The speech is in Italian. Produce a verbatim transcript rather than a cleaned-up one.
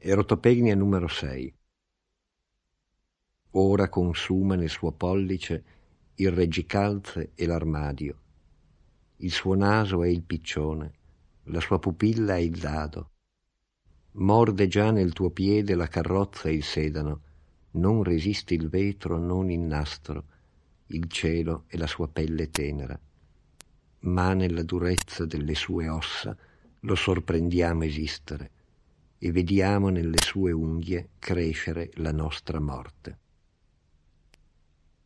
Erotopegnia numero sei. Ora consuma nel suo pollice il reggicalze e l'armadio. Il suo naso è il piccione, la sua pupilla è il dado. Morde già nel tuo piede la carrozza e il sedano, non resiste il vetro, non il nastro, il cielo e la sua pelle tenera. Ma nella durezza delle sue ossa lo sorprendiamo esistere e vediamo nelle sue unghie crescere la nostra morte.